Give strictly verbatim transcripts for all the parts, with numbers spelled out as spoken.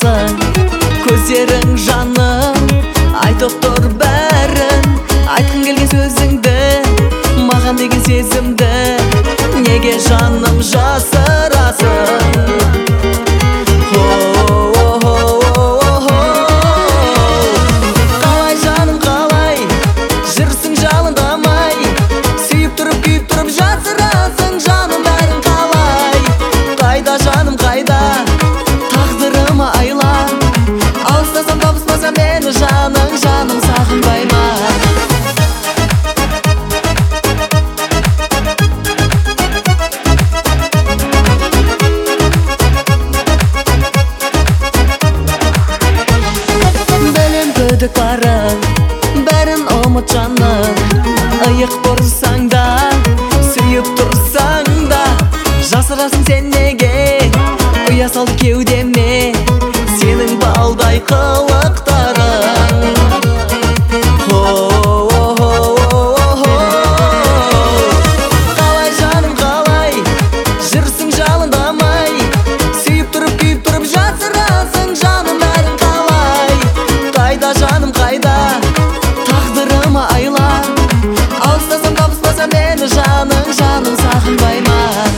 қаласың. Көздерің жаным айтып тұр бәрін, айтқың келген сөзіңді, маған деген сезімді неге жаным жасырасың? Қалай жаным қалай жүрсің жалындамай, сүйіп тұрып күйіп тұрып жасырасың жаным бәрін қалай? Қайда жаным қайда, тағдырыма айла, алыстасам табыспасам мені жаның, жаным сағынбай ма? Күдік барын, бәрін ұмыт жаным, иық бұрсаң да, сүйіп тұрсаң да, жасырасың сен неге? Ұя салды кеудеме сенің балдай қылықтарың. Қалай жаным қалай жүрсің жалындамай, сүйіп тұрып күйіп тұрып жасырасың жаным бәрін қалай? Қайда жаным қайда, тағдырыма айла, алыстасам табыспасам мені жаның, жаным сағынбай ма?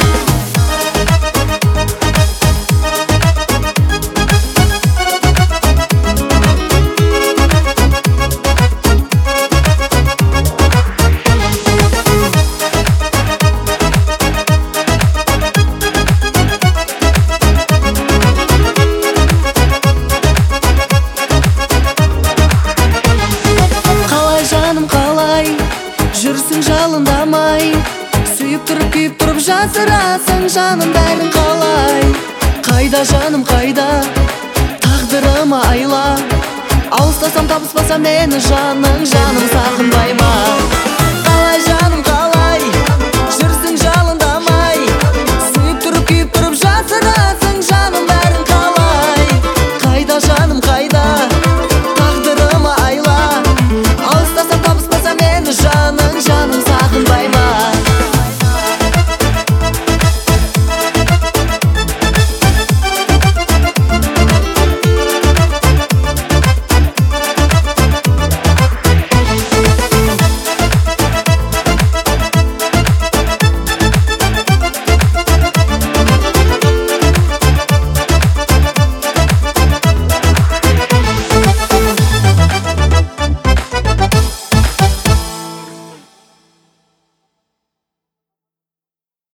Жүрсің жалындамай, сүйіп тұрып күйіп тұрып жасырасың жаным бәрін қалай? Қайда жаным қайда, тағдырыма айла, алыстасам табыспасам мені жаның, жаным сағынбай ма?